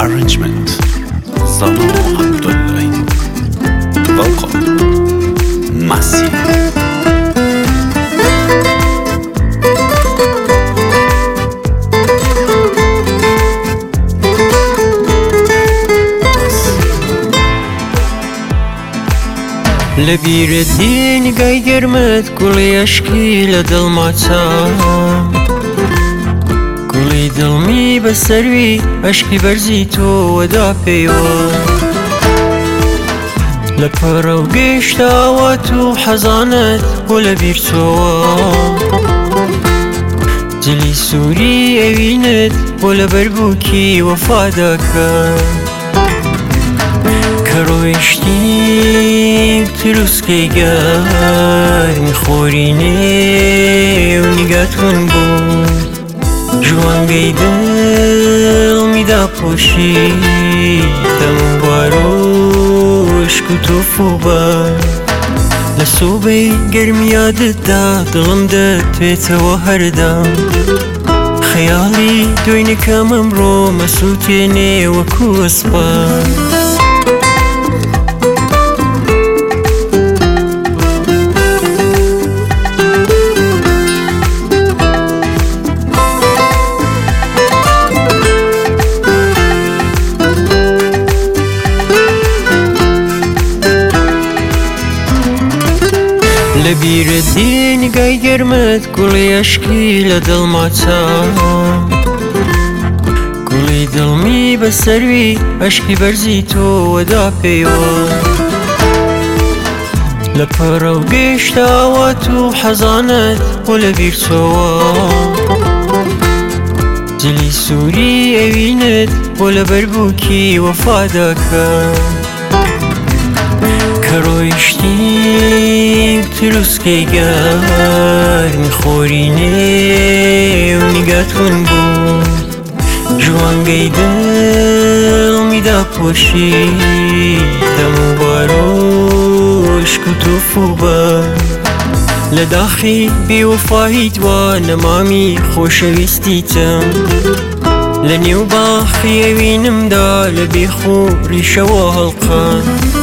Arrangement Zano Abdullahi Vocal Masi لبير الدين قايقر متقولي اشكي لدلماتا قولي دلمي بسروي اشكي برزيتو ودا بيوا لبرا وقشتاوات وحزانت ولبير سوا دلي سوري اوينت ولبربوكي وفاداكا كروشتيك تروسكي قار مخوريني ونقاتون بود جوان قيدل ميدا بوشي تمباروش كتوفو با لسوبي قرمي ددا دلم دتويتا وهردا خيالي دوينك ممرو مسوتيني وكو اسبا لبير الدين قايقر متقولي اشكي لدلماتا قولي دلمي بسروي اشكي برزيتو ودا بيوا لبرا وقشتاوات وحزانت ولبير سوا دلي سوري اوينت ولبربوكي وفاداكا كروشتيك تروسكي قار مخوريني ونقاتون بود جوان قيدل ميدا بوشي تمباروش كتوفو با لداخي بوفاهي دوانا مامي خوشويستيتم لنيو باخي اوينم دا لبيخو ريشا وهلقان